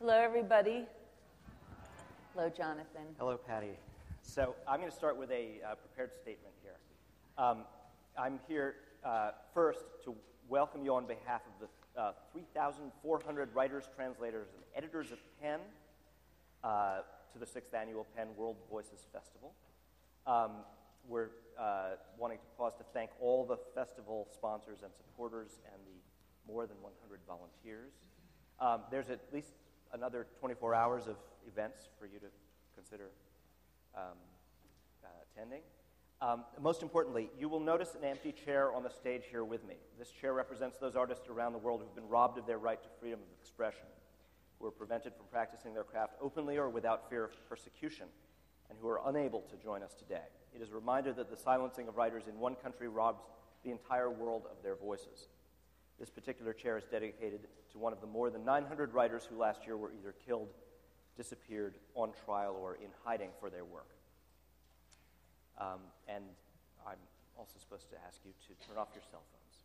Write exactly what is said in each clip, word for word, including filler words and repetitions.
Hello, everybody. Hello, Jonathan. Hello, Patty. So I'm going to start with a uh, prepared statement here. Um, I'm here uh, first to welcome you on behalf of the uh, three thousand four hundred writers, translators, and editors of PEN uh, to the sixth Annual PEN World Voices Festival. Um, we're uh, wanting to pause to thank all the festival sponsors and supporters and the more than one hundred volunteers. Um, there's at least another twenty-four hours of events for you to consider um, uh, attending. Um, most importantly, you will notice an empty chair on the stage here with me. This chair represents those artists around the world who've been robbed of their right to freedom of expression, who are prevented from practicing their craft openly or without fear of persecution, and who are unable to join us today. It is a reminder that the silencing of writers in one country robs the entire world of their voices. This particular chair is dedicated to one of the more than nine hundred writers who last year were either killed, disappeared, on trial, or in hiding for their work. Um, and I'm also supposed to ask you to turn off your cell phones.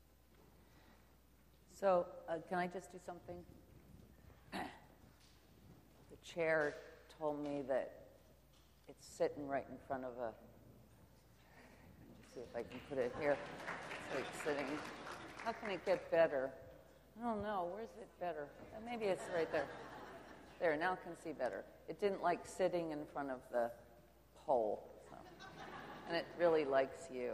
So, uh, can I just do something? The chair told me that it's sitting right in front of a... Let's see if I can put it here. It's like sitting... How can it get better? I don't know. Where's it better? Uh, Maybe it's right there. There, now I can see better. It didn't like sitting in front of the pole. So. And it really likes you.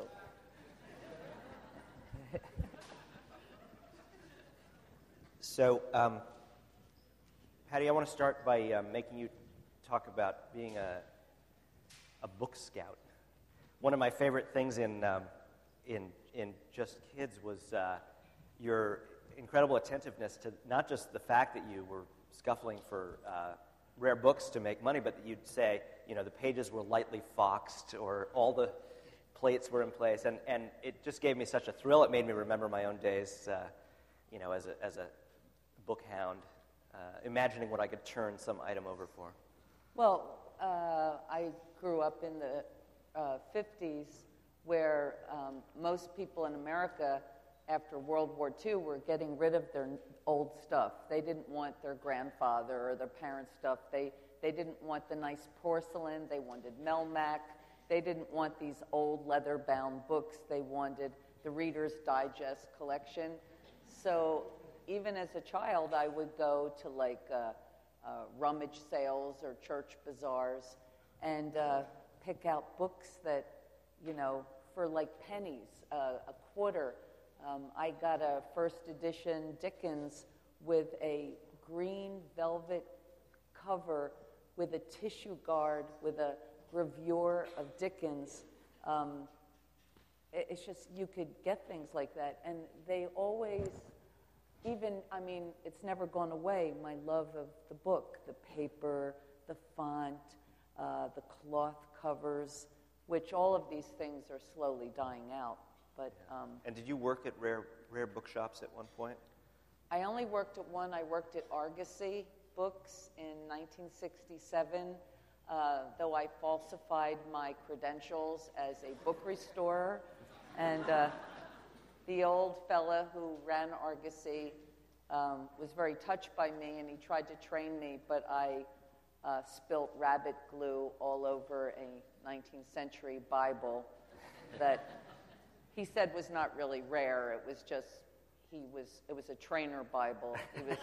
So, um, Patty, I want to start by uh, making you talk about being a, a book scout. One of my favorite things in um, in in Just Kids was uh, your incredible attentiveness to not just the fact that you were scuffling for uh, rare books to make money, but that you'd say, you know, the pages were lightly foxed or all the plates were in place, and, and it just gave me such a thrill. It made me remember my own days, uh, you know, as a as a book hound, uh, imagining what I could turn some item over for. Well, uh, I grew up in the uh, fifties where um, most people in America after World War Two were getting rid of their old stuff. They didn't want their grandfather or their parents' stuff. They, they didn't want the nice porcelain. They wanted Melmac. They didn't want these old leather-bound books. They wanted the Reader's Digest collection. So even as a child, I would go to like uh, uh, rummage sales or church bazaars and uh, pick out books that, you know, for like pennies, uh, a quarter. Um, I got a first edition Dickens with a green velvet cover with a tissue guard with a gravure of Dickens. Um, it, it's just, you could get things like that. And they always, even, I mean, it's never gone away, my love of the book, the paper, the font, uh, the cloth covers, which all of these things are slowly dying out. But um, And did you work at rare rare bookshops at one point? I only worked at one. I worked at Argosy Books in nineteen sixty-seven, uh, though I falsified my credentials as a book restorer. And uh, the old fella who ran Argosy um, was very touched by me, and he tried to train me, but I uh, spilt rabbit glue all over a nineteenth century Bible that he said was not really rare. It was just, he was, it was a trainer Bible. He was,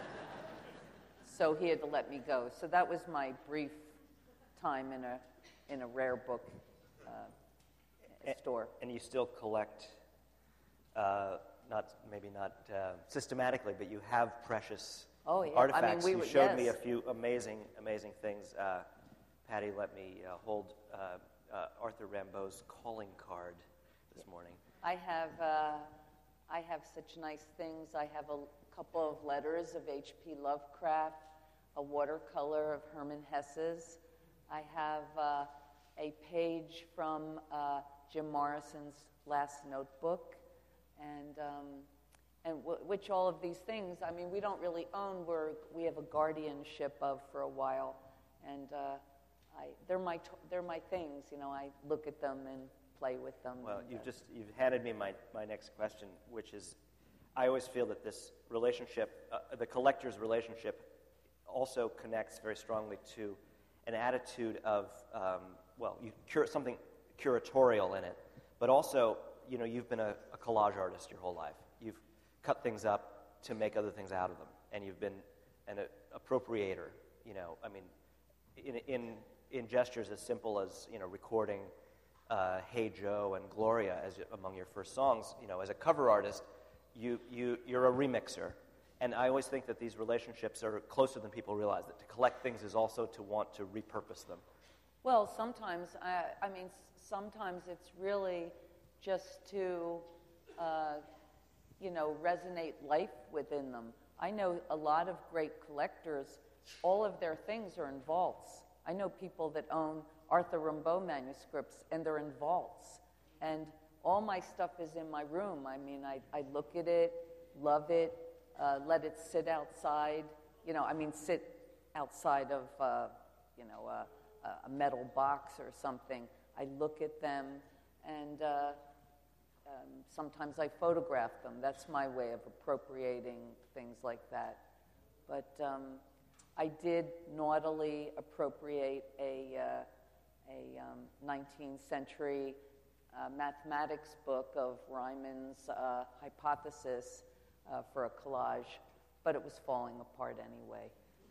so he had to let me go. So that was my brief time in a in a rare book uh, and, store. And you still collect, uh, not maybe not uh, systematically, but you have precious oh, yeah. artifacts. I mean, we you were, showed yes. me a few amazing, amazing things. Uh, Patty let me uh, hold uh, uh, Arthur Rimbaud's calling card this morning. I have uh, I have such nice things. I have a couple of letters of H P Lovecraft, a watercolor of Herman Hesse's. I have uh, a page from uh, Jim Morrison's last notebook, and um, and w- which all of these things, I mean, we don't really own. We're we have a guardianship of for a while, and uh, I they're my t- they're my things. You know, I look at them and play with them. Well, and, you've uh, just you've handed me my, my next question, which is, I always feel that this relationship, uh, the collector's relationship, also connects very strongly to an attitude of, um, well, you cure something curatorial in it, but also, you know, you've been a, a collage artist your whole life. You've cut things up to make other things out of them, and you've been an a, appropriator, you know, I mean, in, in, in gestures as simple as, you know, recording uh, Hey Joe and Gloria as among your first songs. You know, as a cover artist, you, you, you're a remixer. And I always think that these relationships are closer than people realize, that to collect things is also to want to repurpose them. Well, sometimes, I, I mean, sometimes it's really just to, uh, you know, resonate life within them. I know a lot of great collectors, all of their things are in vaults. I know people that own Arthur Rimbaud manuscripts, and they're in vaults. And all my stuff is in my room. I mean, I, I look at it, love it, uh, let it sit outside. You know, I mean, sit outside of, uh, you know, uh, a metal box or something. I look at them, and uh, um, sometimes I photograph them. That's my way of appropriating things like that. But um, I did naughtily appropriate a, uh, a um, nineteenth century uh, mathematics book of Riemann's uh, hypothesis uh, for a collage, but it was falling apart anyway.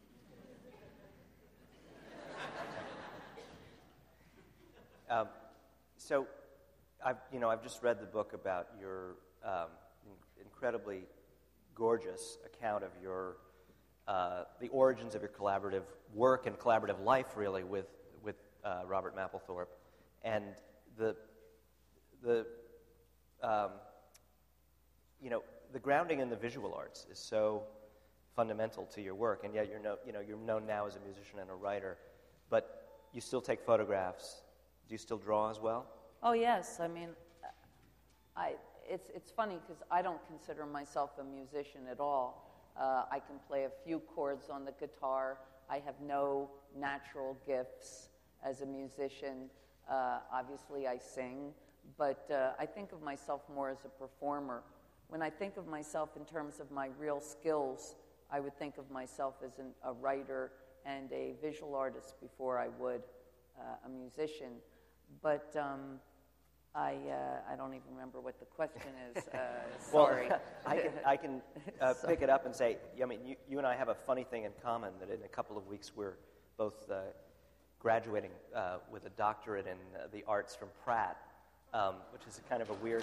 Um, so, I've you know I've just read the book about your um, in- incredibly gorgeous account of your uh, the origins of your collaborative work and collaborative life, really, with with uh, Robert Mapplethorpe, and the the um, you know the grounding in the visual arts is so fundamental to your work, and yet you're no, you know you're known now as a musician and a writer, but you still take photographs. Do you still draw as well? Oh, yes. I mean, I, it's, it's funny because I don't consider myself a musician at all. Uh, I can play a few chords on the guitar. I have no natural gifts as a musician. Uh, obviously, I sing, but uh, I think of myself more as a performer. When I think of myself in terms of my real skills, I would think of myself as an, a writer and a visual artist before I would uh, a musician. But um, I uh, I don't even remember what the question is. Uh, sorry. Well, I can I can uh, pick it up and say, I mean, you, you and I have a funny thing in common that in a couple of weeks we're both uh, graduating uh, with a doctorate in uh, the arts from Pratt, um, which is a kind of a weird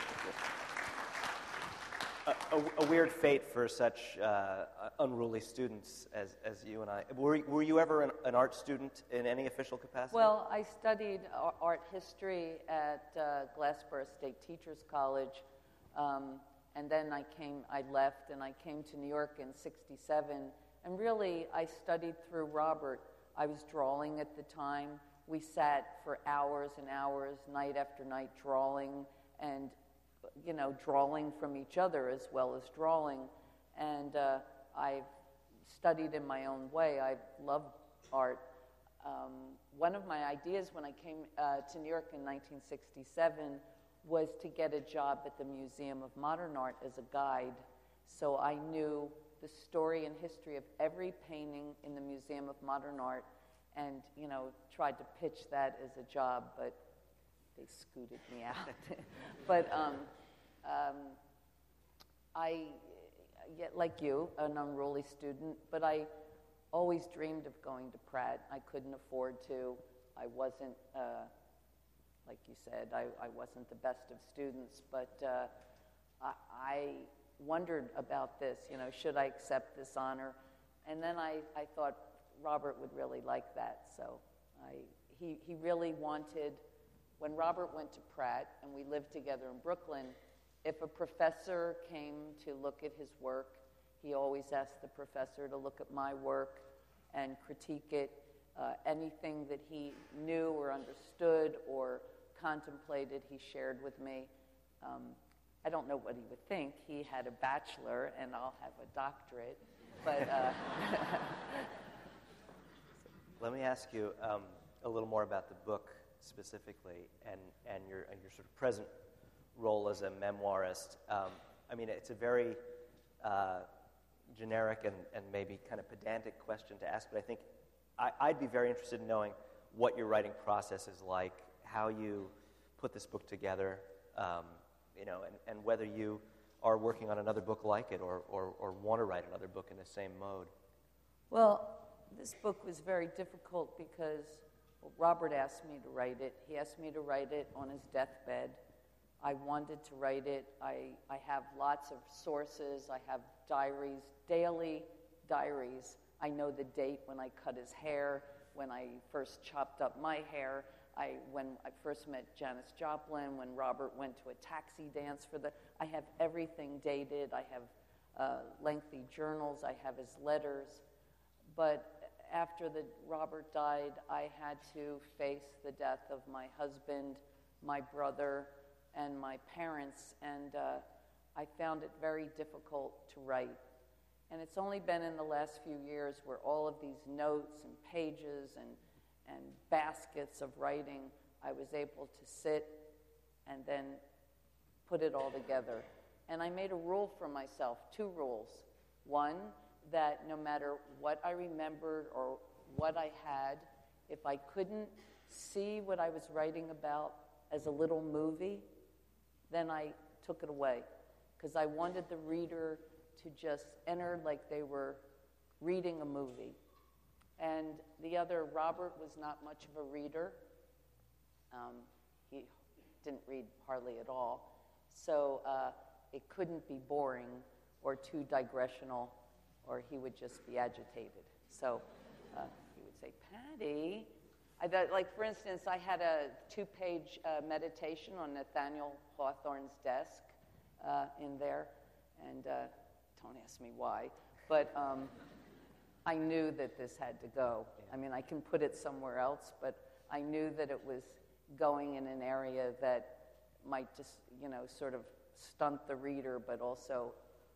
uh, a, a, a weird fate for such uh, unruly students as, as you and I. Were, were you ever an, an art student in any official capacity? Well, I studied art history at uh, Glassboro State Teachers College, um, and then I came, I left, and I came to New York in sixty-seven, and really I studied through Robert. I was drawing at the time. We sat for hours and hours, night after night, drawing, and you know, drawing from each other as well as drawing. And uh, I've studied in my own way. I love art. Um, one of my ideas when I came uh, to New York in nineteen sixty-seven was to get a job at the Museum of Modern Art as a guide. So I knew the story and history of every painting in the Museum of Modern Art and, you know, tried to pitch that as a job, but they scooted me out. But um, um, I, yet like you, an unruly student, but I always dreamed of going to Pratt. I couldn't afford to. I wasn't, uh, like you said, I, I wasn't the best of students, but uh, I, I wondered about this, you know, should I accept this honor? And then I, I thought Robert would really like that, so I, he, he really wanted. When Robert went to Pratt and we lived together in Brooklyn, if a professor came to look at his work, he always asked the professor to look at my work and critique it. Uh, anything that he knew or understood or contemplated, he shared with me. Um, I don't know what he would think. He had a bachelor and I'll have a doctorate. But uh, let me ask you um, a little more about the book specifically, and, and your and your sort of present role as a memoirist. Um, I mean, it's a very uh, generic and, and maybe kind of pedantic question to ask, but I think I, I'd be very interested in knowing what your writing process is like, how you put this book together, um, you know, and, and whether you are working on another book like it or, or, or want to write another book in the same mode. Well, this book was very difficult because well, Robert asked me to write it. He asked me to write it on his deathbed. I wanted to write it. I, I have lots of sources. I have diaries, daily diaries. I know the date when I cut his hair, when I first chopped up my hair, I, when I first met Janis Joplin, when Robert went to a taxi dance for the... I have everything dated. I have uh, lengthy journals. I have his letters. But after the, Robert died, I had to face the death of my husband, my brother, and my parents, and uh, I found it very difficult to write. And it's only been in the last few years where all of these notes and pages and, and baskets of writing, I was able to sit and then put it all together. And I made a rule for myself, two rules. One, that no matter what I remembered or what I had, if I couldn't see what I was writing about as a little movie, then I took it away, because I wanted the reader to just enter like they were reading a movie. And the other, Robert was not much of a reader. Um, he didn't read hardly at all. So uh, it couldn't be boring or too digressional, or he would just be agitated. So uh, he would say, Patty, I thought, like, for instance, I had a two-page uh, meditation on Nathaniel Hawthorne's desk uh, in there, and uh, don't ask me why, but um, I knew that this had to go. I mean, I can put it somewhere else, but I knew that it was going in an area that might just, you know, sort of stunt the reader, but also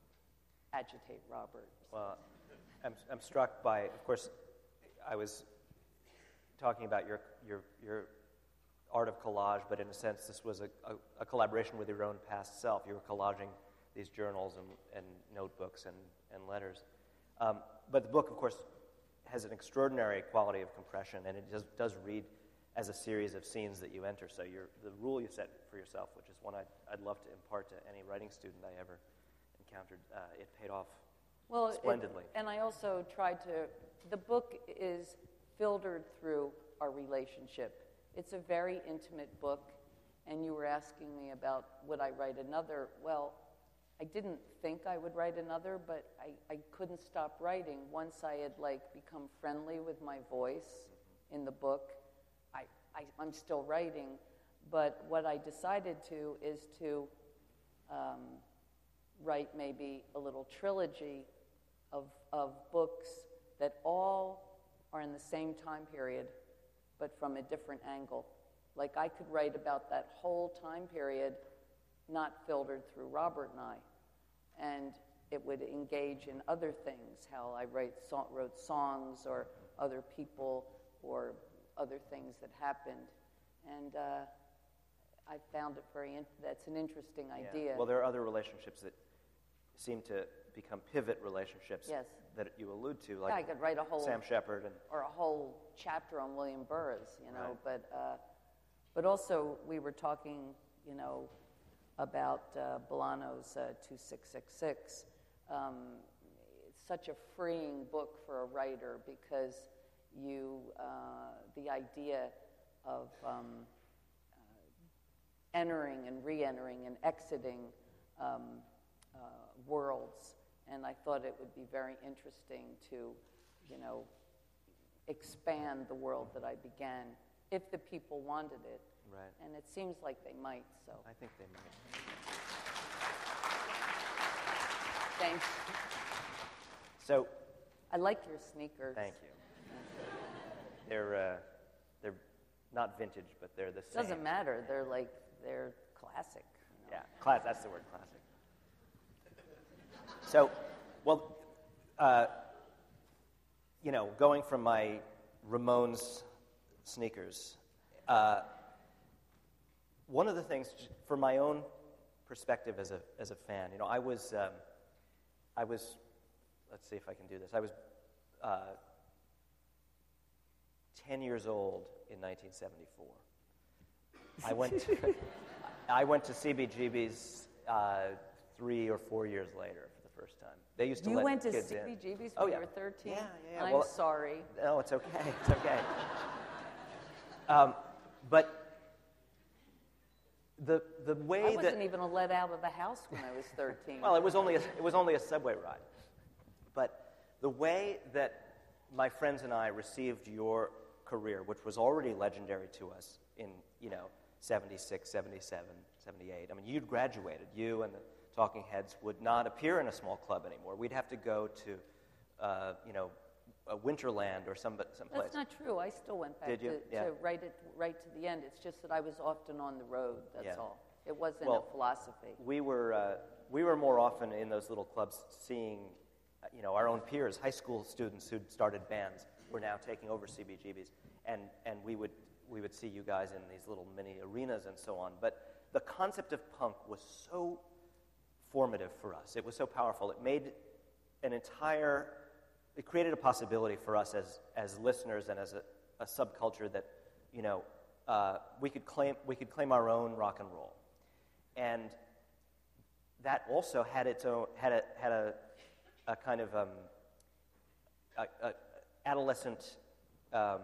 agitate Robert. Well, I'm, I'm struck by, of course, I was talking about your, your, your art of collage, but in a sense, this was a, a, a collaboration with your own past self. You were collaging these journals and, and notebooks and, and letters. Um, but the book, of course, has an extraordinary quality of compression, and it does, does read as a series of scenes that you enter. So you're, the rule you set for yourself, which is one I'd, I'd love to impart to any writing student I ever encountered, uh, it paid off well, splendidly. It, and I also tried to, the book is filtered through our relationship. It's a very intimate book, and you were asking me about would I write another. Well, I didn't think I would write another, but I, I couldn't stop writing. Once I had like become friendly with my voice in the book, I, I, I'm still writing, but what I decided to is to um, write maybe a little trilogy of, of books that all are in the same time period, but from a different angle. Like I could write about that whole time period, not filtered through Robert and I. And it would engage in other things, how I write, so, wrote songs or other people or other things that happened. And uh, I found it very, in- that's an interesting Yeah. idea. Well, there are other relationships that seem to become pivot relationships Yes. that you allude to, Yeah, like I could write a whole Sam Shepard and or a whole chapter on William Burroughs, you know. Right. But uh, but also we were talking, you know, about uh, Bolano's uh, two six six six. Um, it's such a freeing book for a writer because you uh, the idea of um, uh, entering and re-entering and exiting um, uh, worlds. And I thought it would be very interesting to, you know, expand the world that I began, if the people wanted it. Right. And it seems like they might, so. I think they might. Thanks. So, I like your sneakers. thank you. They're uh, they're not vintage, but they're the same. Doesn't matter. They're like, they're classic. You know? Yeah, class. That's the word, classic. So, well, uh, you know, going from my Ramones sneakers, uh, one of the things, from my own perspective as a as a fan, you know, I was um, I was let's see if I can do this. I was uh, ten years old in nineteen seventy-four. I went to, I went to C B G B's uh, three or four years later for the first time. They used to you let went to kids C B G B's in. when Oh, yeah. you were thirteen? Yeah, yeah, yeah. I'm well, sorry. No, it's okay. It's okay. um, but the the way I wasn't that even let out of the house when I was thirteen. well, it was only a, it was only a subway ride, but the way that my friends and I received your career, which was already legendary to us in you know seventy-six, seventy-seven, seventy-eight. I mean, you'd graduated. You and the Talking Heads would not appear in a small club anymore. We'd have to go to, uh, you know, a Winterland or some someplace. That's not true. I still went back Did you? to, Yeah. to right at right to the end. It's just that I was often on the road. That's Yeah. all. It wasn't Well, a philosophy. We were uh, we were more often in those little clubs, seeing, uh, you know, our own peers, high school students who'd started bands, were now taking over C B G B's, and and we would we would see you guys in these little mini arenas and so on. But the concept of punk was so formative for us. It was so powerful. It made an entire, it created a possibility for us as as listeners and as a, a subculture that, you know, uh, we could claim we could claim our own rock and roll, and that also had its own had a had a, a kind of um, a, a adolescent um,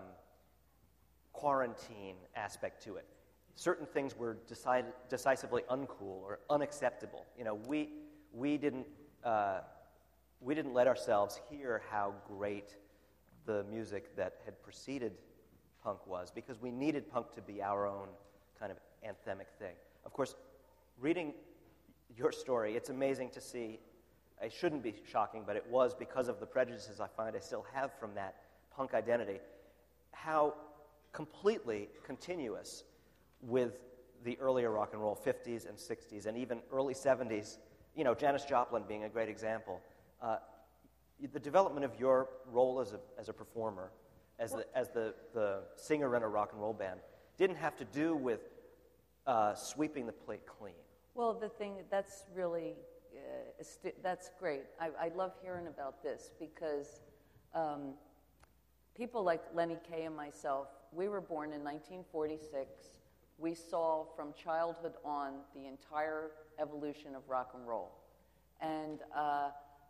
quarantine aspect to it. Certain things were decide, decisively uncool or unacceptable. You know, we we didn't uh, we didn't let ourselves hear how great the music that had preceded punk was, because we needed punk to be our own kind of anthemic thing. Of course, reading your story, it's amazing to see. It shouldn't be shocking, but it was, because of the prejudices I find I still have from that punk identity, how completely continuous with the earlier rock and roll, fifties and sixties, and even early seventies, you know, Janis Joplin being a great example. Uh, the development of your role as a as a performer, as the as the, the singer in a rock and roll band, didn't have to do with uh, sweeping the plate clean. Well, the thing that's really uh, stu- that's great. I, I love hearing about this because um, people like Lenny Kaye and myself, we were born in nineteen forty-six. We saw from childhood on the entire evolution of rock and roll. And uh,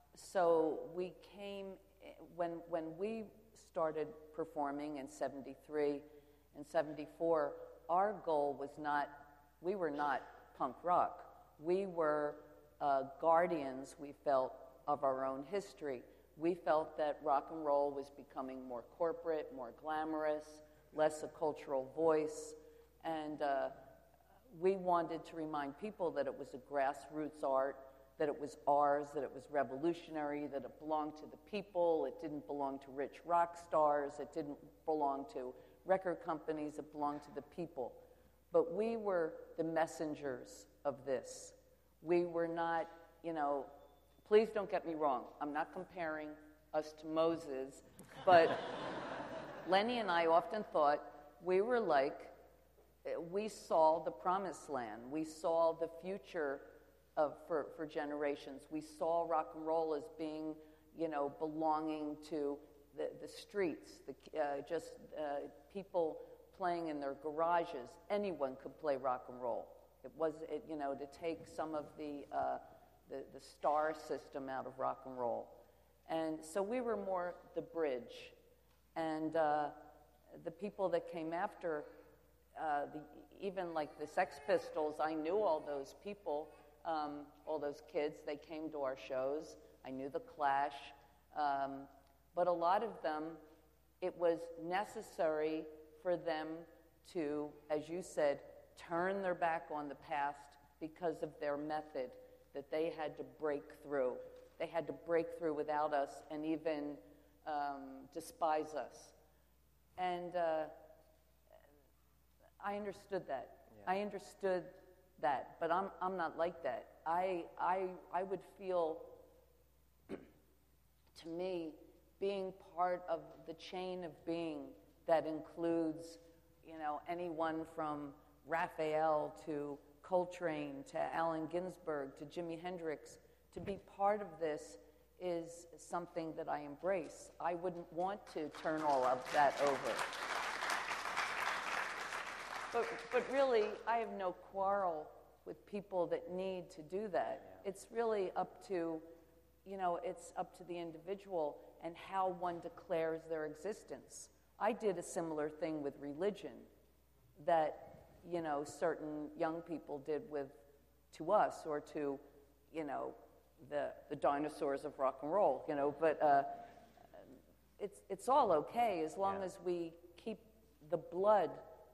so we came, when, when we started performing in seventy-three and seventy-four, our goal was not, we were not punk rock. We were uh, guardians, we felt, of our own history. We felt that rock and roll was becoming more corporate, more glamorous, less a cultural voice. And uh, we wanted to remind people that it was a grassroots art, that it was ours, that it was revolutionary, that it belonged to the people, it didn't belong to rich rock stars, it didn't belong to record companies, it belonged to the people. But we were the messengers of this. We were not, you know, please don't get me wrong, I'm not comparing us to Moses, but Lenny and I often thought we were like, we saw the promised land. We saw the future of for, for generations. We saw rock and roll as being, you know, belonging to the, the streets, the, uh, just uh, people playing in their garages. Anyone could play rock and roll. It was, it, you know, to take some of the, uh, the the star system out of rock and roll. And so we were more the bridge. And uh, the people that came after, Uh, the, even like the Sex Pistols, I knew all those people, um, all those kids. They came to our shows. I knew the Clash. Um, but a lot of them, it was necessary for them to, as you said, turn their back on the past because of their method, that they had to break through. They had to break through without us and even um, despise us. And uh, I understood that. Yeah. I understood that, but I'm I'm not like that. I I I would feel, to me, being part of the chain of being that includes, you know, anyone from Raphael to Coltrane to Allen Ginsberg to Jimi Hendrix, to be part of this is something that I embrace. I wouldn't want to turn all of that over. But, but really, I have no quarrel with people that need to do that. Yeah. It's really up to, you know, it's up to the individual and how one declares their existence. I did a similar thing with religion that, you know, certain young people did with, to us, or to, you know, the, the dinosaurs of rock and roll, you know, but uh, it's, it's all okay as long yeah. as we keep the blood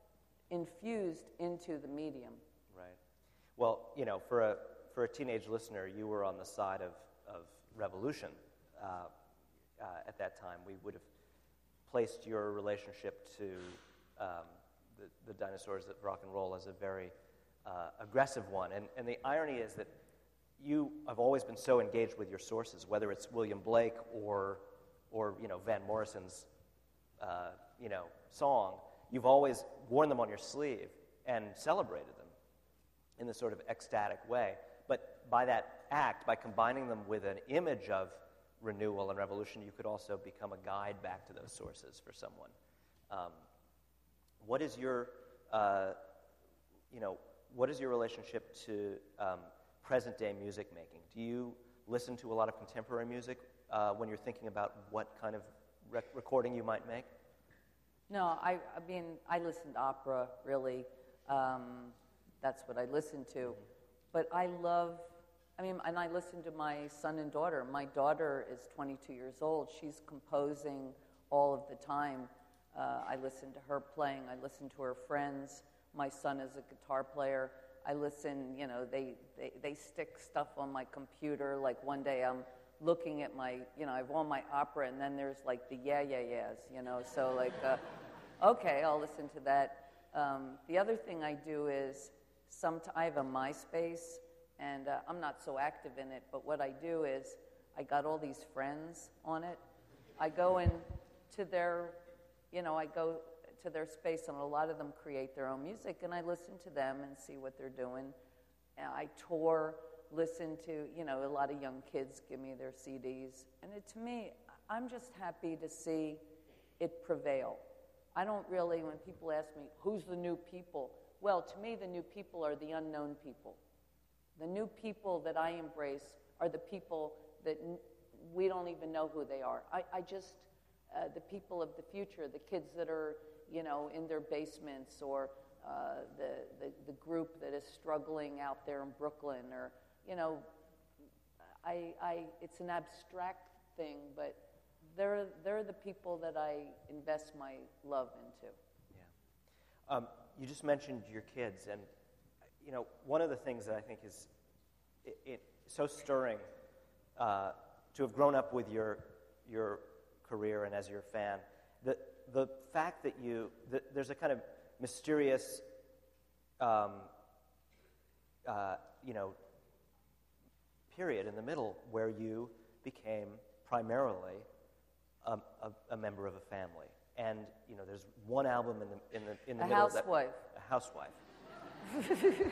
infused into the medium. Right. Well, you know, for a, for a teenage listener, you were on the side of, of revolution uh, uh, at that time. We would have placed your relationship to um, the, the dinosaurs of rock and roll as a very uh, aggressive one. And, and the irony is that you have always been so engaged with your sources, whether it's William Blake or, or you know, Van Morrison's, uh, you know, song. You've always worn them on your sleeve and celebrated them in this sort of ecstatic way. But by that act, by combining them with an image of renewal and revolution, you could also become a guide back to those sources for someone. Um, what is your, uh, you know, what is your relationship to um, present-day music making? Do you listen to a lot of contemporary music uh, when you're thinking about what kind of rec- recording you might make? No, I, I mean, I listen to opera, really. Um, that's what I listen to. Mm-hmm. But I love, I mean, and I listen to my son and daughter. My daughter is twenty-two years old. She's composing all of the time. Uh, I listen to her playing. I listen to her friends. My son is a guitar player. I listen, you know, they, they, they stick stuff on my computer. Like one day I'm looking at my, you know, I have all my opera, and then there's like the yeah, yeah, yeahs, you know, so like, uh, okay, I'll listen to that. Um, the other thing I do is, some I have a MySpace, and uh, I'm not so active in it, but what I do is, I got all these friends on it. I go in to their, you know, I go to their space, and a lot of them create their own music, and I listen to them and see what they're doing. And I tour, listen to, you know, a lot of young kids give me their C Ds. And it, to me, I'm just happy to see it prevail. I don't really, when people ask me, who's the new people? Well, to me, the new people are the unknown people. The new people that I embrace are the people that n- we don't even know who they are. I, I just, uh, the people of the future, the kids that are, you know, in their basements, or uh, the, the, the group that is struggling out there in Brooklyn, or, you know, I, I, it's an abstract thing, but they're, they're the people that I invest my love into. Yeah. Um, you just mentioned your kids, and, you know, one of the things that I think is it, it, so stirring uh, to have grown up with your, your career and as your fan, the, the fact that you, the, there's a kind of mysterious, um, uh, you know, period in the middle where you became primarily a, a, a member of a family. And, you know, there's one album in the in the in the a middle housewife. That, a housewife.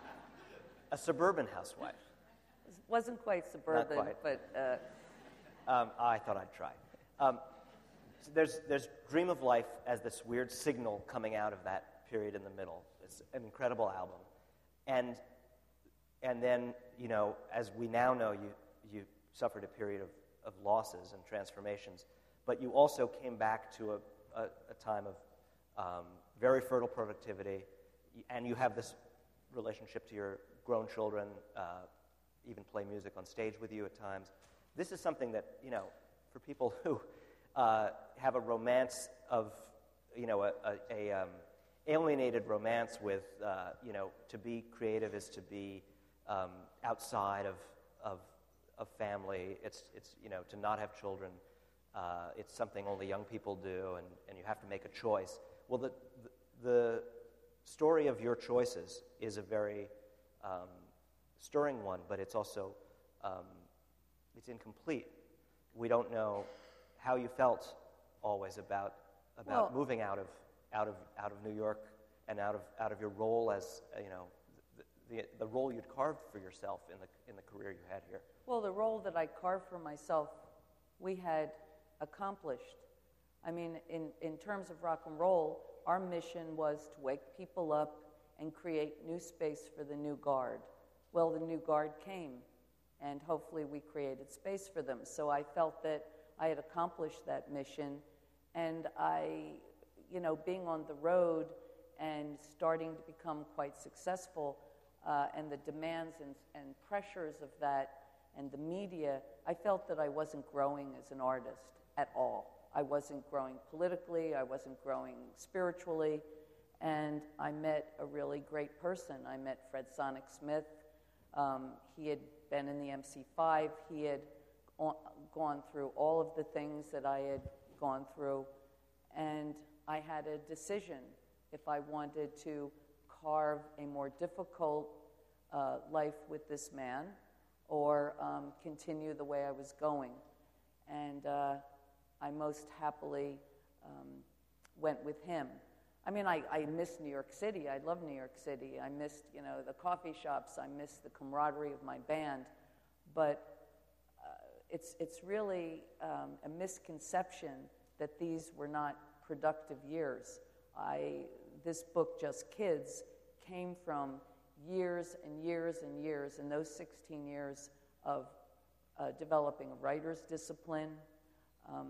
A suburban housewife. It wasn't quite suburban, Not quite. but uh... um, I thought I'd try. Um, so there's there's Dream of Life as this weird signal coming out of that period in the middle. It's an incredible album, and and then, you know, as we now know, you you suffered a period of, of losses and transformations. But you also came back to a, a, a time of um, very fertile productivity, and you have this relationship to your grown children, uh, even play music on stage with you at times. This is something that, you know, for people who uh, have a romance of, you know, a, a, a um, alienated romance with, uh, you know, to be creative is to be um, outside of, of of family. It's it's you know, to not have children. Uh, it's something only young people do, and, and you have to make a choice. Well, the, the, the story of your choices is a very um, stirring one, but it's also, um, it's incomplete. We don't know how you felt always about about well, moving out of out of out of New York and out of out of your role as, you know, the, the, the role you'd carved for yourself in the, in the career you had here. Well, the role that I carved for myself, we had accomplished. I mean, in, in terms of rock and roll, our mission was to wake people up and create new space for the new guard. Well, the new guard came, and hopefully we created space for them. So I felt that I had accomplished that mission, and I, you know, being on the road and starting to become quite successful, uh, and the demands and, and pressures of that, and the media, I felt that I wasn't growing as an artist at all. I wasn't growing politically, I wasn't growing spiritually, and I met a really great person. I met Fred Sonic Smith. Um, he had been in the M C five. He had on, gone through all of the things that I had gone through, and I had a decision if I wanted to carve a more difficult uh, life with this man or um, continue the way I was going. And uh, I most happily um, went with him. I mean, I, I miss New York City. I love New York City. I missed, you know, the coffee shops. I missed the camaraderie of my band. But uh, it's, it's really um, a misconception that these were not productive years. I, this book, Just Kids, came from years and years and years, and those sixteen years of uh, developing a writer's discipline, um,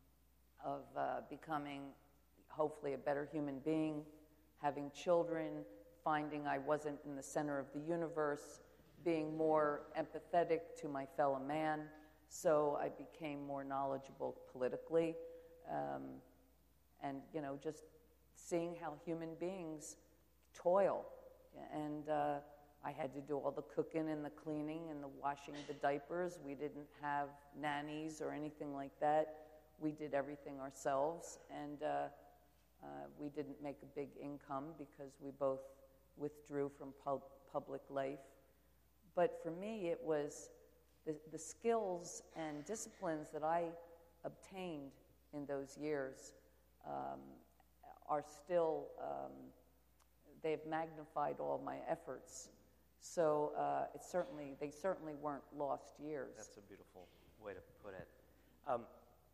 of uh, becoming hopefully a better human being, having children, finding I wasn't in the center of the universe, being more empathetic to my fellow man, so I became more knowledgeable politically, um, and, you know, just seeing how human beings toil. And uh, I had to do all the cooking and the cleaning and the washing the diapers. We didn't have nannies or anything like that. We did everything ourselves, and uh, uh, we didn't make a big income because we both withdrew from pub- public life. But for me, it was the, the skills and disciplines that I obtained in those years um, are still, um, they've magnified all my efforts. So uh, it certainly, they certainly weren't lost years. That's a beautiful way to put it. Um,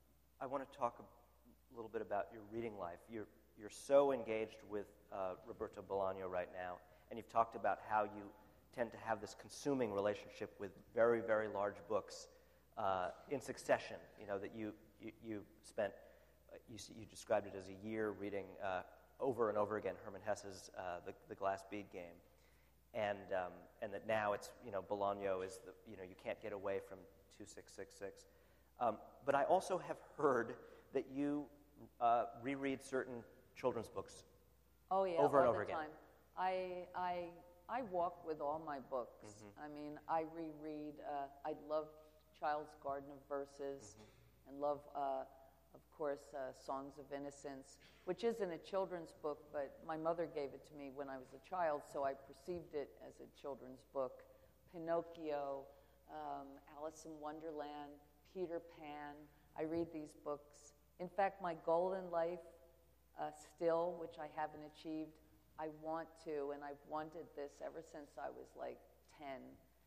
I want to talk a little bit about your reading life. You're, you're so engaged with uh, Roberto Bolaño right now, and you've talked about how you tend to have this consuming relationship with very, very large books uh, in succession, you know, that you, you, you spent, uh, you, you described it as a year reading uh, over and over again Hermann Hesse's uh, the, the Glass Bead Game, and, um, and that now it's, you know, Bolaño is, the, you know, you can't get away from two six six six. Um, but I also have heard that you uh, reread certain children's books oh, yeah, over and all over the again. time. I, I, I walk with all my books. Mm-hmm. I mean, I reread, uh, I love Child's Garden of Verses, mm-hmm. and love, uh, of course, uh, Songs of Innocence, which isn't a children's book, but my mother gave it to me when I was a child, so I perceived it as a children's book. Pinocchio, um, Alice in Wonderland, Peter Pan. I read these books. In fact, my goal in life, uh, still, which I haven't achieved, I want to, and I've wanted this ever since I was like ten,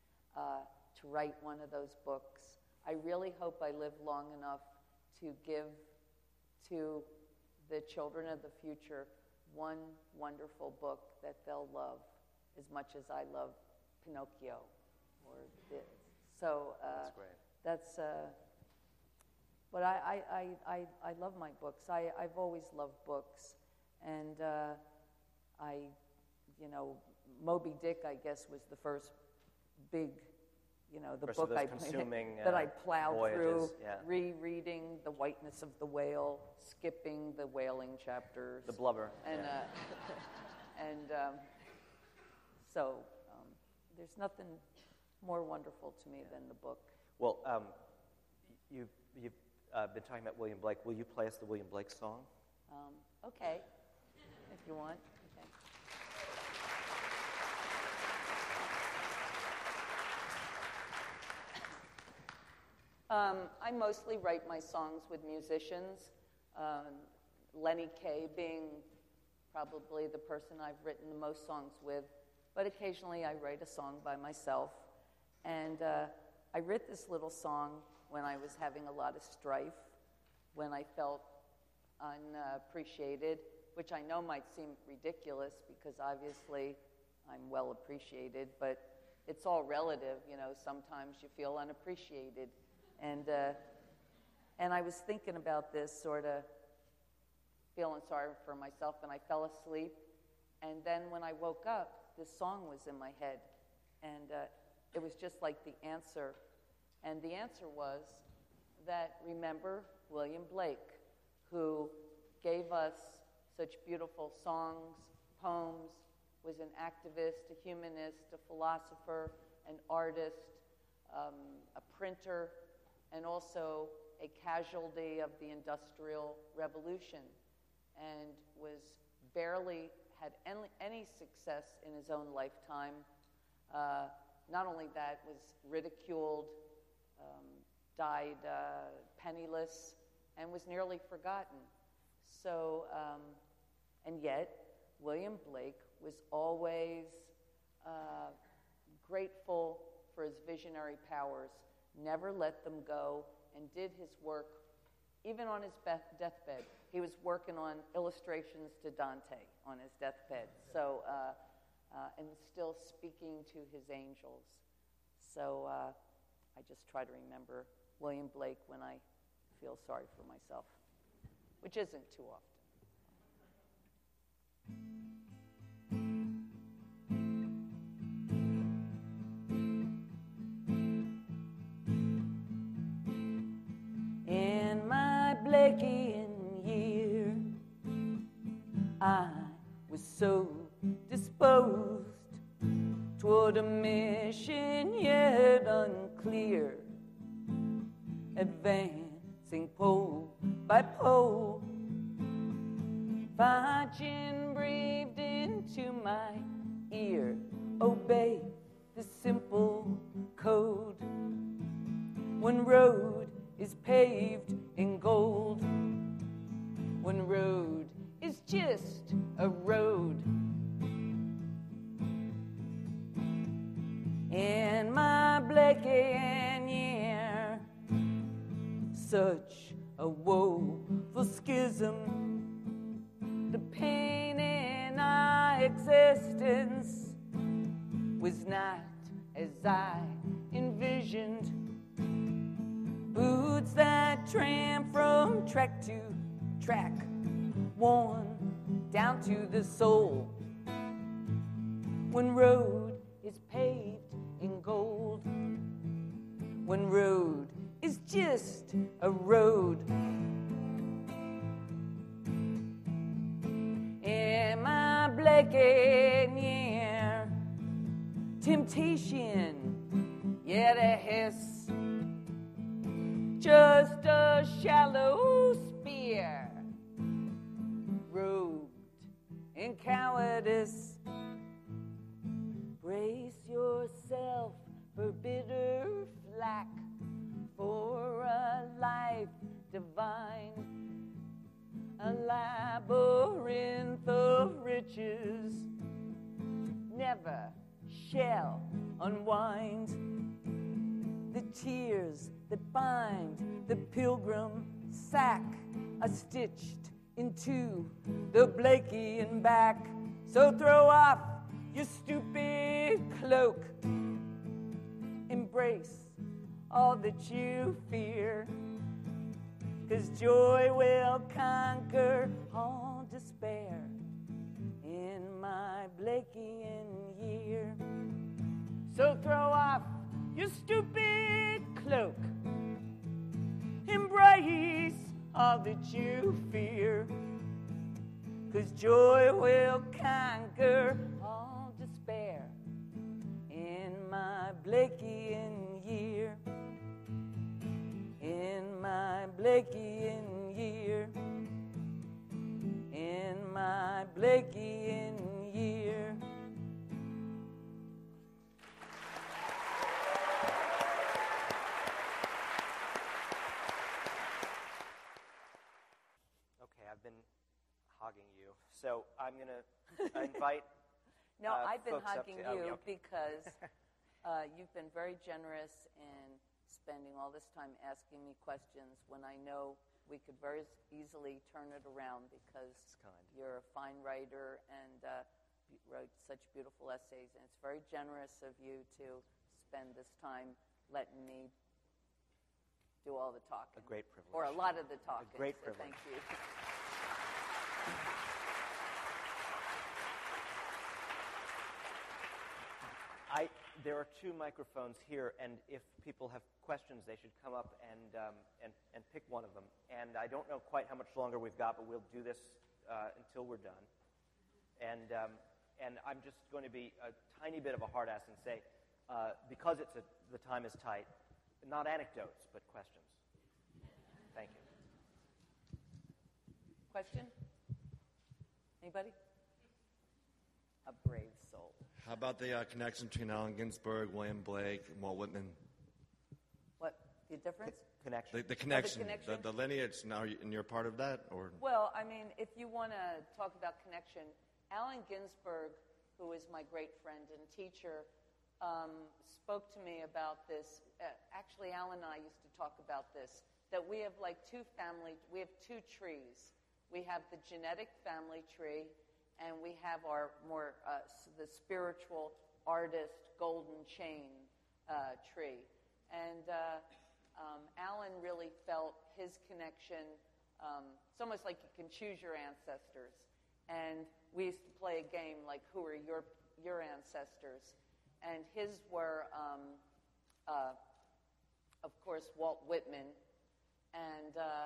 uh, to write one of those books. I really hope I live long enough to give to the children of the future one wonderful book that they'll love as much as I love Pinocchio. Or the, so uh, that's great. That's, uh, but I, I, I, I love my books. I, I've always loved books. And uh, I, you know, Moby Dick, I guess, was the first big, you know, the First book I consuming, that uh, I plowed voyages, through, yeah. rereading The Whiteness of the Whale, skipping the whaling chapters. The blubber. And, yeah. uh, and um, so um, there's nothing more wonderful to me yeah. than the book. Well, um, you, you've uh, been talking about William Blake. Will you play us the William Blake song? Um, okay, if you want. Okay. Um, I mostly write my songs with musicians, um, Lenny Kaye being probably the person I've written the most songs with. but occasionally I write a song by myself. And uh, I wrote this little song when I was having a lot of strife, when I felt unappreciated, which I know might seem ridiculous because obviously I'm well appreciated, but it's all relative, you know, sometimes you feel unappreciated. And, uh, and I was thinking about this, sort of feeling sorry for myself, and I fell asleep. And then when I woke up, this song was in my head, and uh, it was just like the answer. And the answer was that, remember William Blake, who gave us such beautiful songs, poems, was an activist, a humanist, a philosopher, an artist, um, a printer, and also a casualty of the Industrial Revolution, and was barely had any, any success in his own lifetime. Uh, not only that, was ridiculed, um, died uh, penniless, and was nearly forgotten. So, um, and yet, William Blake was always uh, grateful for his visionary powers, never let them go, and did his work even on his deathbed. He was working on illustrations to Dante on his deathbed, so uh, uh, and still speaking to his angels. So uh, I just try to remember William Blake when I feel sorry for myself, which isn't too often. In my Blakean year, I was so disposed toward a mission yet unclear, advancing pole by pole, Fagin breathed into my ear, obey the simple code. One road is paved in gold, one road is just a road. In my Blakean year, such a woeful schism, the pain in our existence was not as I envisioned. Boots that tramp from track to track, worn down to the soul. One road is paved in gold, one road is just a road. In my Blakean year, temptation, yet a hiss, just a shallow spear, robed in cowardice. Brace yourself for bitter flack, for a life divine, a labyrinth of riches never shall unwind. The tears that bind the pilgrim sack are stitched into the Blakean back. So throw off your stupid cloak, embrace all that you fear, 'cause joy will conquer all despair in my Blakean year. So throw off your stupid cloak, embrace all that you fear, 'cause joy will conquer all despair in my Blakean year. In my Blakean year. In my Blakean year. Okay, I've been hogging you, so I'm going to invite No, uh, I've been folks up hugging to- you oh, yeah, okay. because uh, you've been very generous in spending all this time asking me questions when I know we could very easily turn it around because kind. you're a fine writer and uh, you wrote such beautiful essays. And it's very generous of you to spend this time letting me do all the talking. A great privilege. Or a lot of the talking. A great so privilege. Thank you. I, there are two microphones here, and if people have questions, they should come up and, um, and, and pick one of them. And I don't know quite how much longer we've got, but we'll do this uh, until we're done. And, um, and I'm just going to be a tiny bit of a hard ass and say, uh, because it's a, the time is tight, not anecdotes, but questions. Thank you. Question? Anybody? A brave soul. How about the uh, connection between Allen Ginsberg, William Blake, and Walt Whitman? What, the difference? Connection. The, the connection, connection? the, the lineage. Now, you- and you're part of that, or Well, I mean, if you want to talk about connection, Allen Ginsberg, who is my great friend and teacher, um, spoke to me about this. Uh, actually, Alan and I used to talk about this, that we have like two family, we have two trees. We have the genetic family tree, and we have our more, uh, s- the spiritual artist golden chain uh, tree. And uh, um, Alan really felt his connection, um, it's almost like you can choose your ancestors. And we used to play a game like, who are your, your ancestors? And his were, um, uh, of course, Walt Whitman and, uh,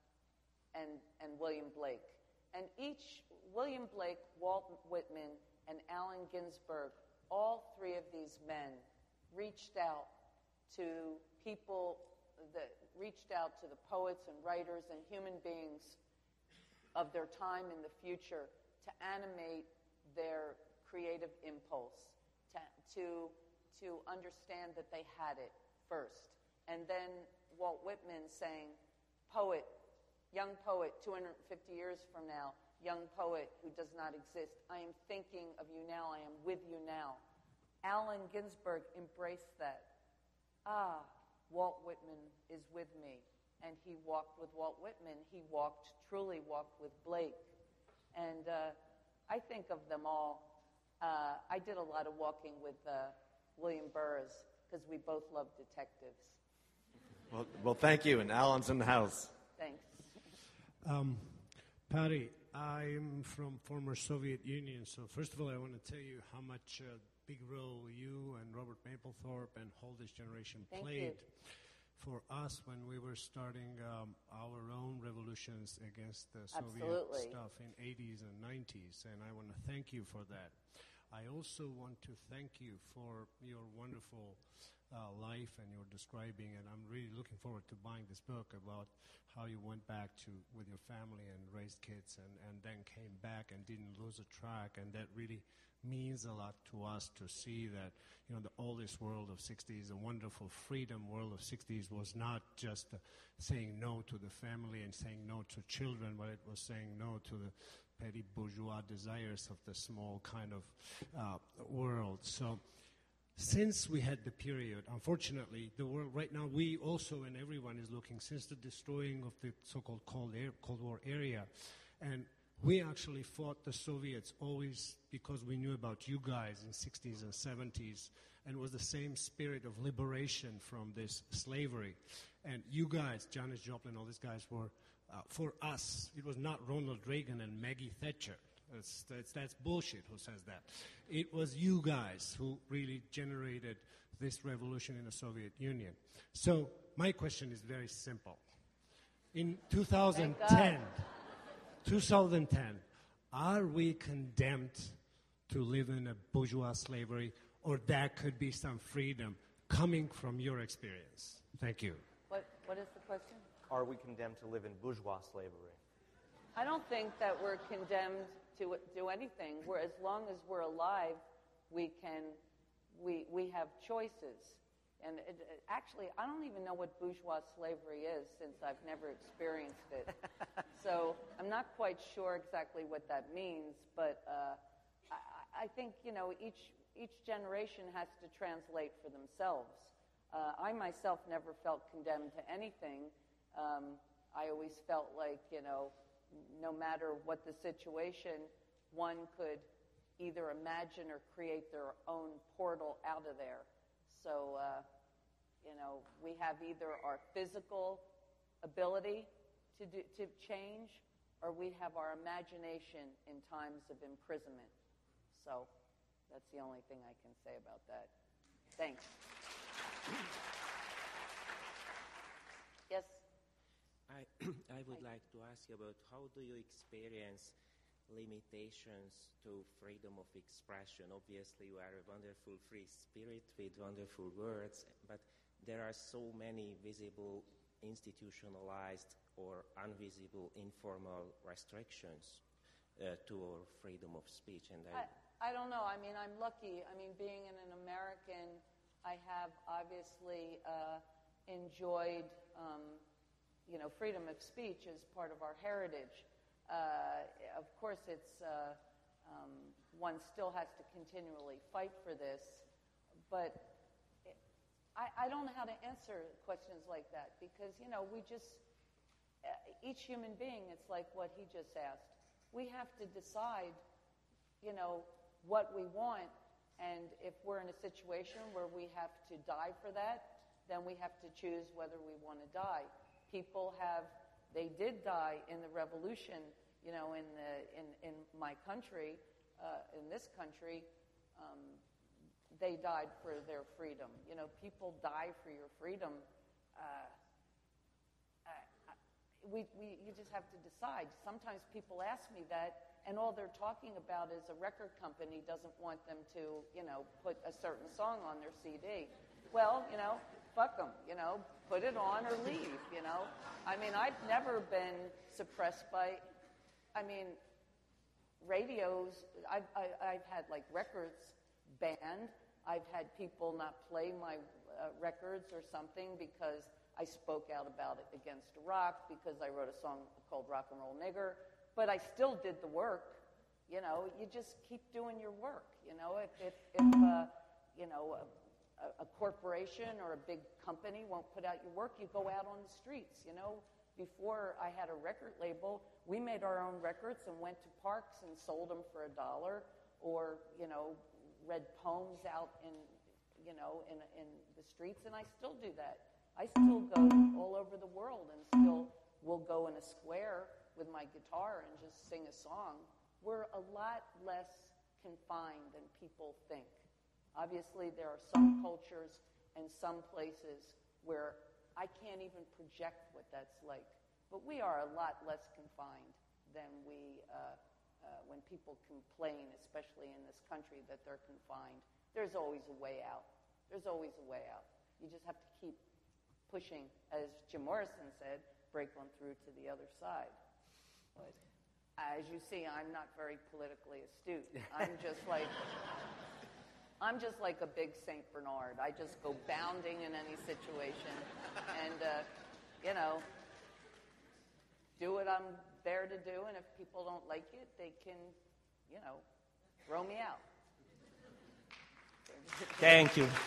and, and William Blake. And each, William Blake, Walt Whitman, and Allen Ginsberg, all three of these men reached out to people, that reached out to the poets and writers and human beings of their time in the future to animate their creative impulse, to, to, to understand that they had it first. And then Walt Whitman saying, poet, young poet, two hundred fifty years from now, young poet who does not exist, I am thinking of you now, I am with you now. Allen Ginsberg embraced that. Ah, Walt Whitman is with me. And he walked with Walt Whitman. He walked, truly walked with Blake. And uh, I think of them all. Uh, I did a lot of walking with uh, William Burroughs because we both love detectives. well, well, thank you. And Alan's in the house. Thanks. Um, Patty, I'm from former Soviet Union, so first of all, I want to tell you how much uh, big role you and Robert Mapplethorpe and whole this generation Thank played you. for us when we were starting um, our own revolutions against the Soviet Absolutely. stuff in eighties and nineties, and I want to thank you for that. I also want to thank you for your wonderful uh, life and your describing, and I'm really looking forward to buying this book about how you went back to with your family and raised kids and, and then came back and didn't lose a track, and that really means a lot to us to see that, you know, the oldest world of sixties, the wonderful freedom world of sixties was not just uh, saying no to the family and saying no to children, but it was saying no to the petty bourgeois desires of the small kind of uh, world. So since we had the period, unfortunately, the world right now, we also, and everyone is looking, since the destroying of the so-called Cold, Air, Cold War area, and we actually fought the Soviets always because we knew about you guys in sixties and seventies, and it was the same spirit of liberation from this slavery. And you guys, Janis Joplin, all these guys were, uh, for us, it was not Ronald Reagan and Maggie Thatcher. That's, that's, that's bullshit who says that. It was you guys who really generated this revolution in the Soviet Union. So my question is very simple. In two thousand ten, two thousand ten, are we condemned to live in a bourgeois slavery, or that could be some freedom coming from your experience? Thank you. What, what is the question? Are we condemned to live in bourgeois slavery? I don't think that we're condemned to do anything. We're, as long as we're alive, we can, we, we have choices. And it, it, actually, I don't even know what bourgeois slavery is since I've never experienced it. So I'm not quite sure exactly what that means, but uh, I, I think, you know, each, each generation has to translate for themselves. Uh, I myself never felt condemned to anything. Um, I always felt like, you know, no matter what the situation, one could either imagine or create their own portal out of there. So, uh, you know, we have either our physical ability to do, to change, or we have our imagination in times of imprisonment. So that's the only thing I can say about that. Thanks. Yes? I, I would like to ask you about how do you experience limitations to freedom of expression? Obviously, you are a wonderful free spirit with wonderful words, but there are so many visible, institutionalized, or invisible, informal restrictions uh, to our freedom of speech. And I, I, I don't know. I mean, I'm lucky. I mean, being an American, I have obviously uh, enjoyed, um, you know, freedom of speech as part of our heritage. Uh, of course, it's uh, um, one still has to continually fight for this, but it, I, I don't know how to answer questions like that because, you know, we just, uh, each human being, it's like what he just asked. We have to decide, you know, what we want, and if we're in a situation where we have to die for that, then we have to choose whether we want to die. People have They did die in the revolution, you know, in the, in, in my country, uh, in this country. Um, they died for their freedom. You know, people die for your freedom. Uh, uh, we, we, you just have to decide. Sometimes people ask me that, and all they're talking about is a record company doesn't want them to, you know, put a certain song on their C D. Well, you know, fuck them, you know, put it on or leave, you know. I mean, I've never been suppressed by, I mean, radios. I've, I, I've had, like, records banned. I've had people not play my uh, records or something because I spoke out about it against Iraq, because I wrote a song called Rock and Roll Nigger. But I still did the work. You know, you just keep doing your work, you know. If, if, if uh, you know, a, a corporation or a big company won't put out your work, you go out on the streets, you know. Before I had a record label, we made our own records and went to parks and sold them for a dollar, or, you know, read poems out in, you know, in, in the streets, and I still do that. I still go all over the world and still will go in a square with my guitar and just sing a song. We're a lot less confined than people think. Obviously, there are some cultures and some places where I can't even project what that's like. But we are a lot less confined than we, uh, uh, when people complain, especially in this country, that they're confined. There's always a way out. There's always a way out. You just have to keep pushing, as Jim Morrison said, break one through to the other side. But as you see, I'm not very politically astute. I'm just like, I'm just like a big Saint Bernard. I just go bounding in any situation, and uh, you know, do what I'm there to do. And if people don't like it, they can, you know, throw me out. Thank you.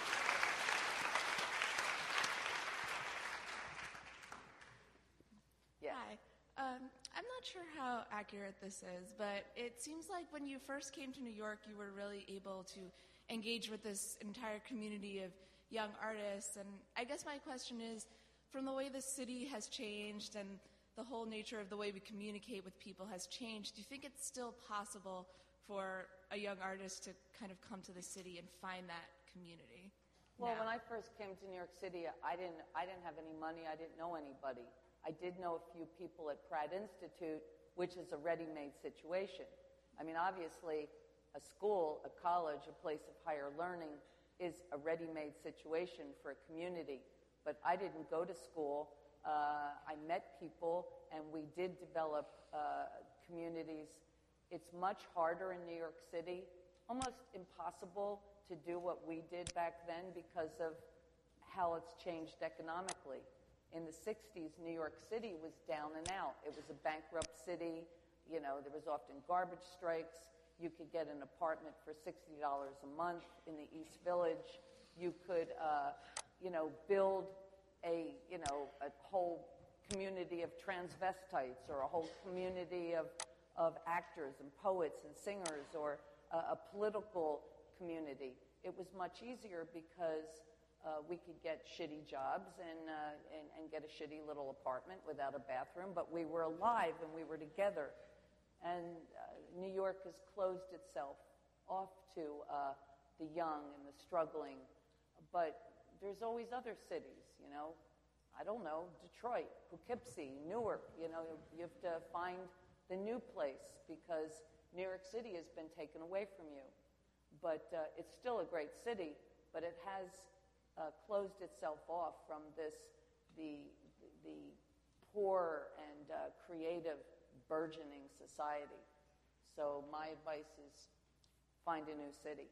Yeah. Hi. Um, I'm not sure how accurate this is, but it seems like when you first came to New York, you were really able to engage with this entire community of young artists. And I guess my question is, from the way the city has changed and the whole nature of the way we communicate with people has changed, do you think it's still possible for a young artist to kind of come to the city and find that community? Well, now? when I first came to New York City, I didn't, I didn't have any money. I didn't know anybody. I did know a few people at Pratt Institute, which is a ready-made situation. I mean, obviously, a school, a college, a place of higher learning is a ready-made situation for a community. But I didn't go to school. Uh, I met people, and we did develop uh, communities. It's much harder in New York City, almost impossible to do what we did back then because of how it's changed economically. In the sixties, New York City was down and out. It was a bankrupt city. You know, there was often garbage strikes. You could get an apartment for sixty dollars a month in the East Village. You could, uh, you know, build a, you know, a whole community of transvestites or a whole community of, of actors and poets and singers or a, a political community. It was much easier because uh, we could get shitty jobs and, uh, and, and get a shitty little apartment without a bathroom, but we were alive and we were together. And uh, New York has closed itself off to uh, the young and the struggling. But there's always other cities, you know. I don't know, Detroit, Poughkeepsie, Newark, you know. You have to find the new place because New York City has been taken away from you. But uh, it's still a great city, but it has uh, closed itself off from this, the, the poor and uh, creative burgeoning society. So my advice is find a new city.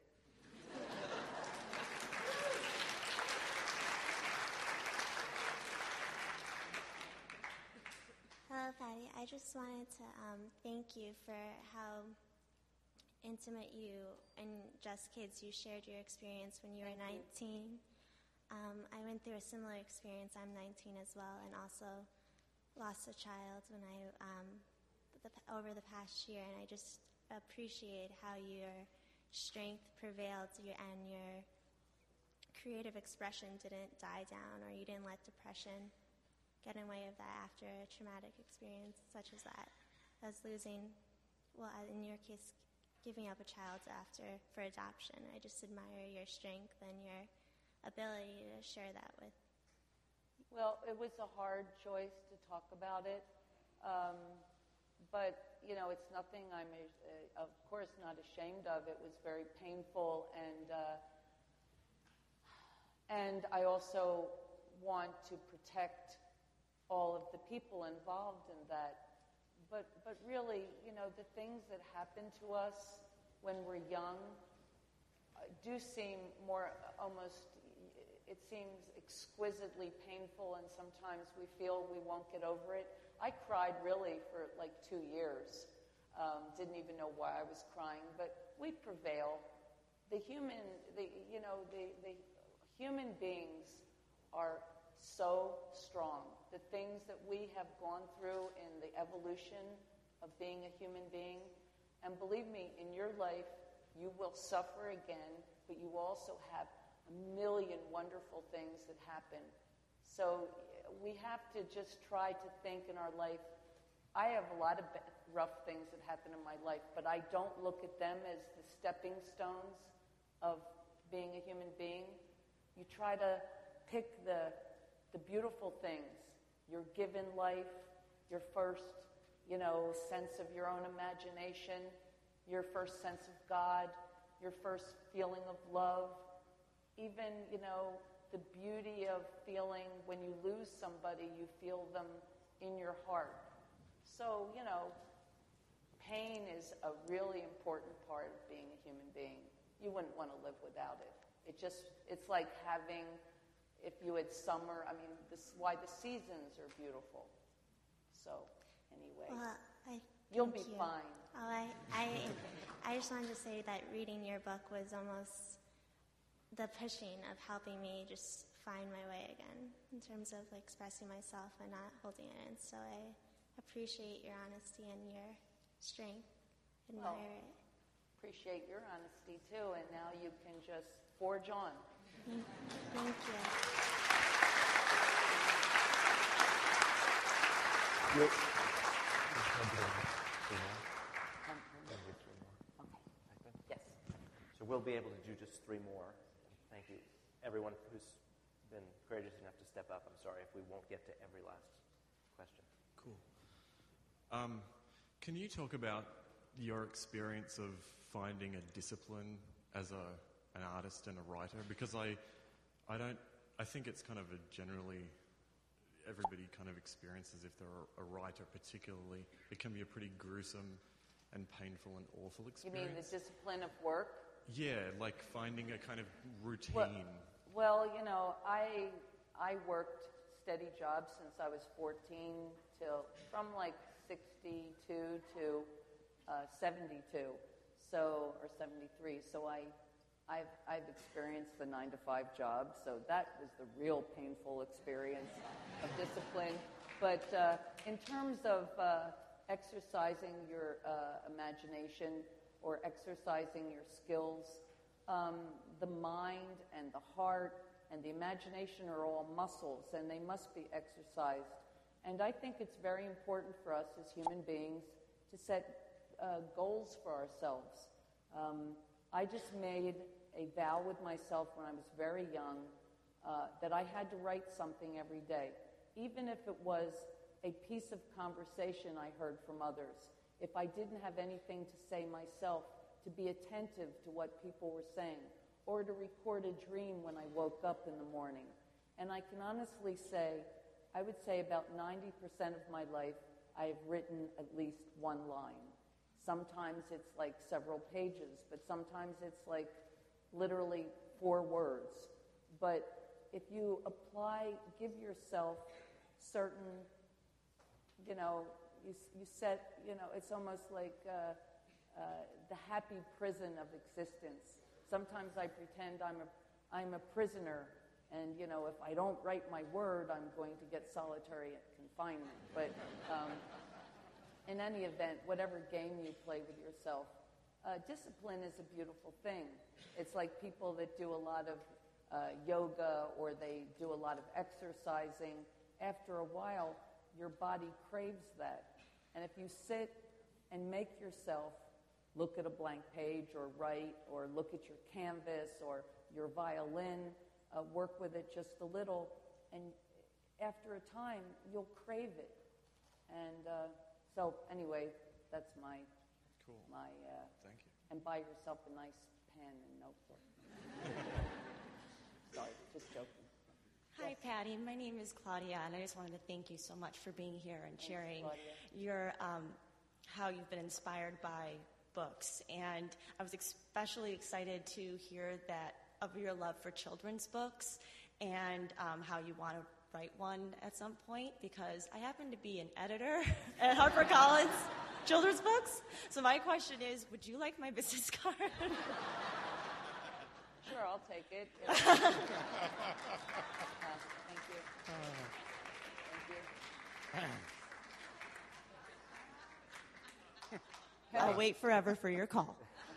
Hello, Patty. I just wanted to um, thank you for how intimate you and Just Kids, you shared your experience when you were Thank nineteen. Um, I went through a similar experience. I'm nineteen as well, and also lost a child when I um, the, over the past year. And I just appreciate how your strength prevailed your, and your creative expression didn't die down, or you didn't let depression get in the way of that after a traumatic experience such as that, as losing, well, in your case, giving up a child after for adoption. I just admire your strength and your ability to share that with. Well, it was a hard choice to talk about it, um, but you know, it's nothing I'm, uh, of course, not ashamed of. It was very painful, and uh, and I also want to protect all of the people involved in that. But but really, you know, the things that happen to us when we're young uh, do seem more almost, it seems exquisitely painful, and sometimes we feel we won't get over it. I cried really for like two years. Um, didn't even know why I was crying, but we prevail. The human, the you know, the, the human beings are so strong. The things that we have gone through in the evolution of being a human being, and believe me, in your life, you will suffer again, but you also have a million wonderful things that happen. So we have to just try to think in our life. I have a lot of rough things that happen in my life, but I don't look at them as the stepping stones of being a human being. You try to pick the the beautiful things, your given life, your first, you know, sense of your own imagination, your first sense of God, your first feeling of love, even, you know, the beauty of feeling when you lose somebody, you feel them in your heart. So, you know, pain is a really important part of being a human being. You wouldn't want to live without it. It just, it's like having, if you had summer, I mean, this is why the seasons are beautiful. So, anyways, Well, I you'll thank be you. fine. Oh, I, I, I just wanted to say that reading your book was almost the pushing of helping me just find my way again in terms of like, expressing myself and not holding it in. So I appreciate your honesty and your strength. Admire Well, it. Appreciate your honesty too, and now you can just forge on. Thank, thank you. Yes. So we'll be able to do just three more. Thank you, everyone who's been courageous enough to step up. I'm sorry if we won't get to every last question. Cool. Um, can you talk about your experience of finding a discipline as a an artist and a writer? Because I, I don't, I think it's kind of a generally, everybody kind of experiences, if they're a writer particularly, it can be a pretty gruesome and painful and awful You experience. mean the discipline of work? Yeah, like finding a kind of routine. Well, well, you know, I I worked steady jobs since I was fourteen till from like sixty-two to uh, seventy-two. So, or seventy-three. So I, I've, I've experienced the nine to five job. So that was the real painful experience of discipline. But uh, in terms of uh, exercising your uh, imagination or exercising your skills, um, the mind and the heart and the imagination are all muscles, and they must be exercised. And I think it's very important for us as human beings to set uh, goals for ourselves. Um, I just made a vow with myself when I was very young uh, that I had to write something every day, even if it was a piece of conversation I heard from others. If I didn't have anything to say myself, to be attentive to what people were saying, or to record a dream when I woke up in the morning. And I can honestly say, I would say about ninety percent of my life, I have written at least one line. Sometimes it's like several pages, but sometimes it's like literally four words. But if you apply, give yourself certain, you know, you, you set, you know, it's almost like uh, uh, the happy prison of existence. Sometimes I pretend I'm a, I'm a prisoner, and, you know, if I don't write my word, I'm going to get solitary confinement. But um, in any event, whatever game you play with yourself, uh, discipline is a beautiful thing. It's like people that do a lot of uh, yoga or they do a lot of exercising. After a while, your body craves that. And if you sit and make yourself look at a blank page or write or look at your canvas or your violin, uh, work with it just a little, and after a time, you'll crave it. And uh, so anyway, that's my, cool. my uh, Thank you. and buy yourself a nice pen and notebook. Sorry, just joking. Hi, Patty. My name is Claudia, and I just wanted to thank you so much for being here and Thanks, sharing Claudia. your um, how you've been inspired by books. And I was especially excited to hear that of your love for children's books and um, how you want to write one at some point, because I happen to be an editor at HarperCollins children's books. So my question is, would you like my business card? Sure, I'll take it. uh, thank you. Thank you. I'll wait forever for your call.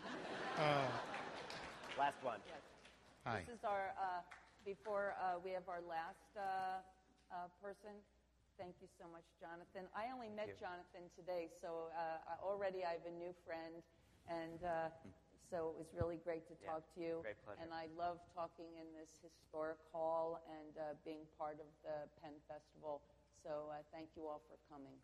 Last one. Yes. Hi. This is our, uh, before uh, we have our last uh, uh, person. Thank you so much, Jonathan. I only met you. Jonathan today, so uh, I- already I have a new friend, and uh, so it was really great to Yeah, talk to you. great pleasure. And I love talking in this historic hall and uh, being part of the Penn Festival. So uh, thank you all for coming.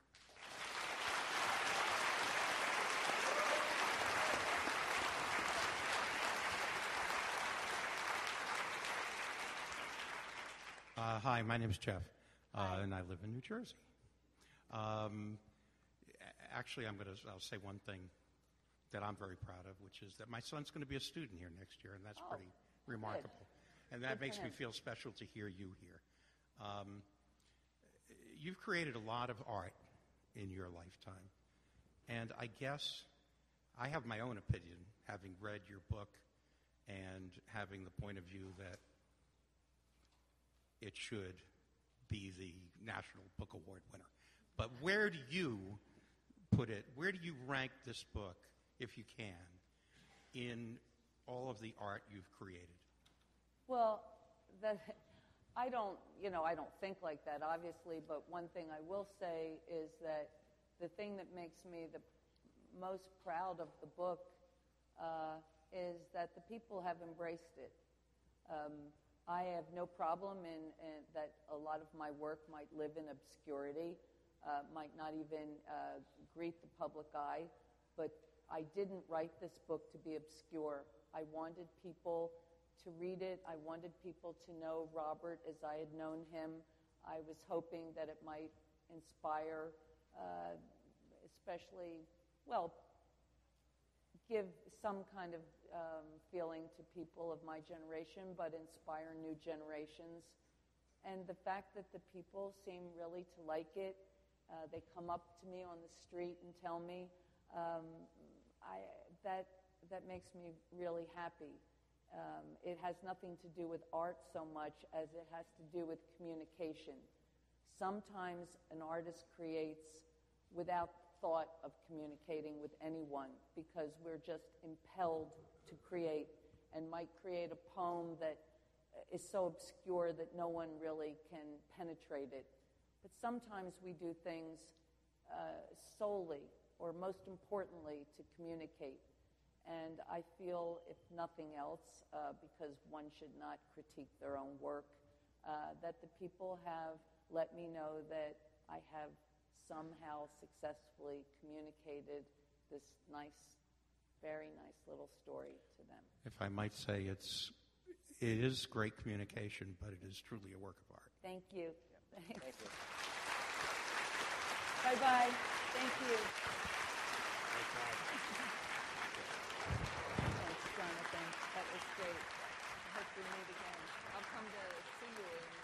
Uh, hi, my name is Jeff, uh, and I live in New Jersey. Um, a- actually, I'm going to I'll say one thing that I'm very proud of, which is that my son's going to be a student here next year, and that's Oh, pretty remarkable. And that Good for makes me him. feel special to hear you here. Um, you've created a lot of art in your lifetime, and I guess I have my own opinion, having read your book and having the point of view that it should be the National Book Award winner. But where do you put it, where do you rank this book, if you can, in all of the art you've created? Well, that, I don't, you know, I don't think like that, obviously, but one thing I will say is that the thing that makes me the most proud of the book uh, is that the people have embraced it. Um, I have no problem in, in that a lot of my work might live in obscurity, uh, might not even uh, greet the public eye, but I didn't write this book to be obscure. I wanted people to read it. I wanted people to know Robert as I had known him. I was hoping that it might inspire, uh, especially, well, give some kind of um, feeling to people of my generation, but inspire new generations. And the fact that the people seem really to like it, uh, they come up to me on the street and tell me um, I, that that makes me really happy. Um, it has nothing to do with art so much as it has to do with communication. Sometimes an artist creates without thought of communicating with anyone because we're just impelled to create and might create a poem that is so obscure that no one really can penetrate it. But sometimes we do things uh, solely or most importantly to communicate. And I feel, if nothing else, uh, because one should not critique their own work, uh, that the people have let me know that I have somehow successfully communicated this nice, very nice little story to them. If I might say, it's it is great communication, but it is truly a work of art. Thank you. Yeah. Thank you. Bye-bye. Thank you. Thanks, Jonathan. That was great. I hope we meet again. I'll come to see you in